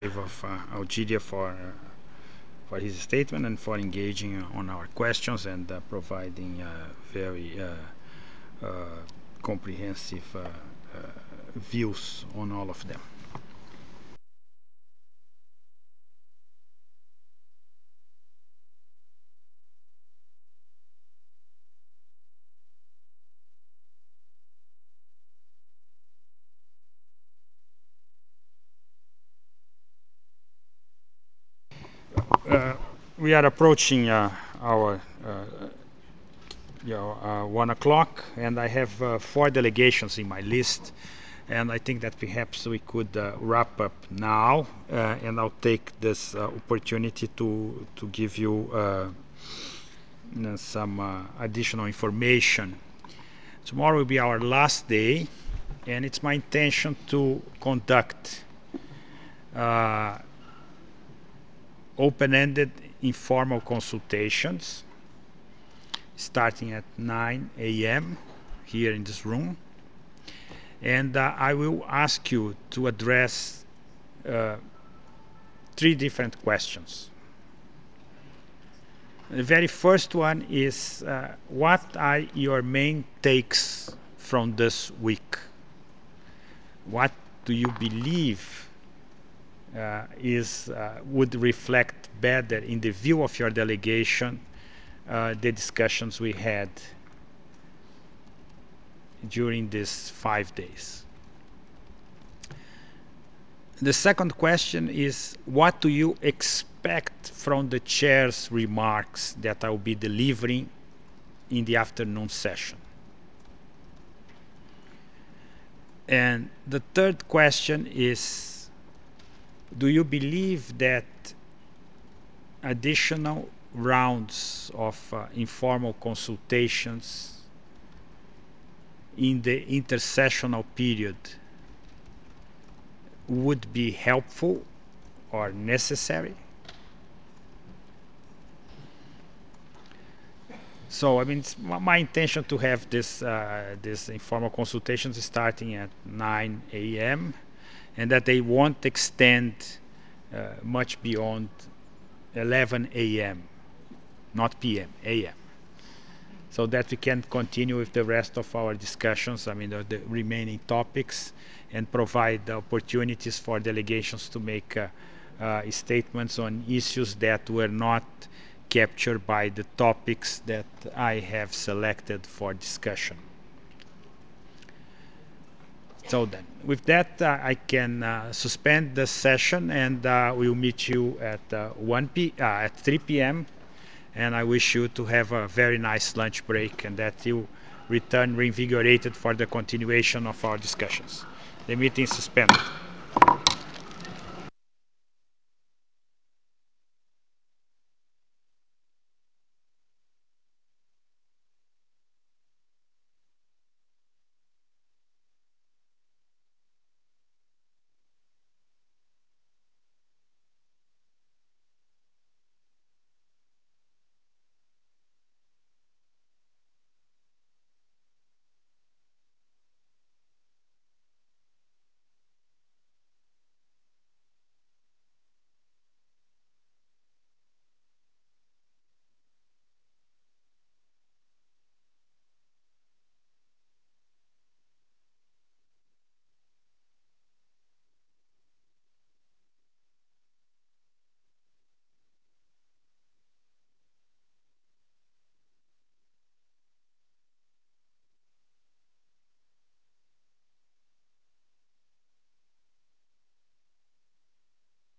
of Algidia for his statement and for engaging on our questions and providing very comprehensive views on all of them. We are approaching our 1 o'clock, and I have 4 delegations in my list. And I think that perhaps we could wrap up now, and I'll take this opportunity to give you, some additional information. Tomorrow will be our last day, and it's my intention to conduct open-ended informal consultations starting at 9 a.m. here in this room. And I will ask you to address 3 different questions. The very first one is, what are your main takes from this week? What do you believe would reflect better in the view of your delegation the discussions we had during these 5 days? The second question is, what do you expect from the chair's remarks that I will be delivering in the afternoon session? And the third question is, do you believe that additional rounds of informal consultations in the intersessional period would be helpful or necessary? So, I mean, it's my intention to have this informal consultations starting at 9 a.m. and that they won't extend much beyond 11 a.m., not p.m., a.m., so that we can continue with the rest of our discussions, I mean, the remaining topics, and provide the opportunities for delegations to make statements on issues that were not captured by the topics that I have selected for discussion. So then, with that, I can suspend the session, and we'll meet you at 3 p.m. And I wish you to have a very nice lunch break and that you return reinvigorated for the continuation of our discussions. The meeting is suspended.